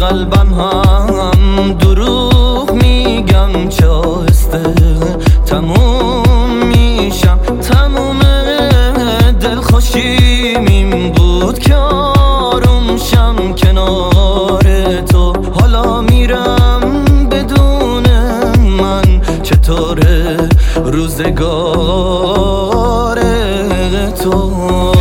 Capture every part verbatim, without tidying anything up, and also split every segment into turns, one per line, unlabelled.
قلبم هم دروغ میگم، چه آهسته تموم میشم. تموم دلخوشیم این بود که آروم شم کنار تو. حالا میرم بدون من، چطوره روزگار تو؟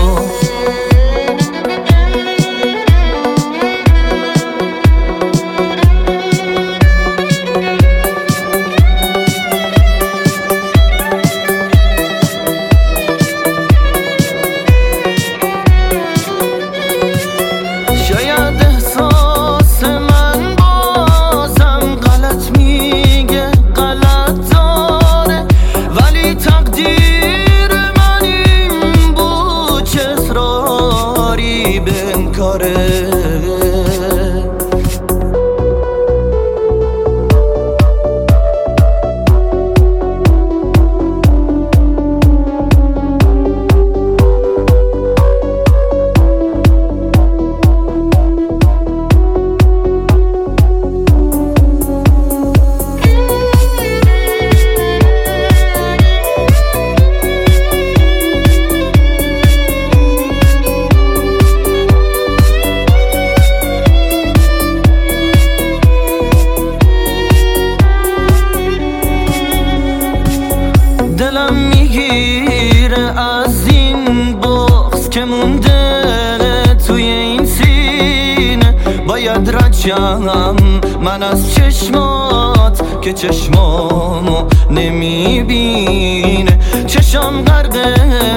دلم میگیره از این بغض که مونده توی این سینه. باید رد شم من از چشمات که چشمامو نمیبینه. چشم غرق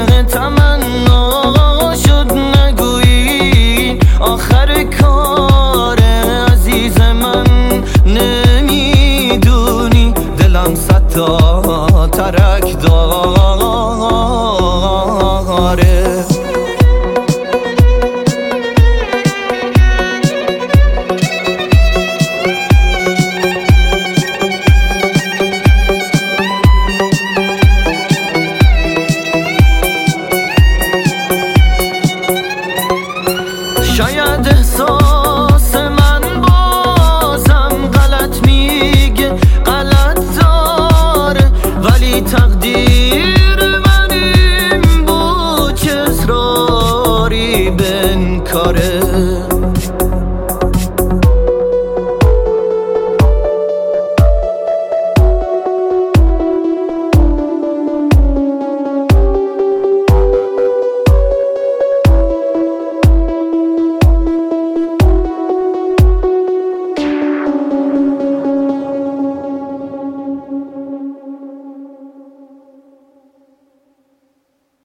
تمنا شد، نگویی آخر کار عزیز من. نمیدونی دلم صد تا ترک داره. شاید احساس من بازم غلط میگه، غلط داره، ولی تقدیر من این بود که اصراری بنکاره.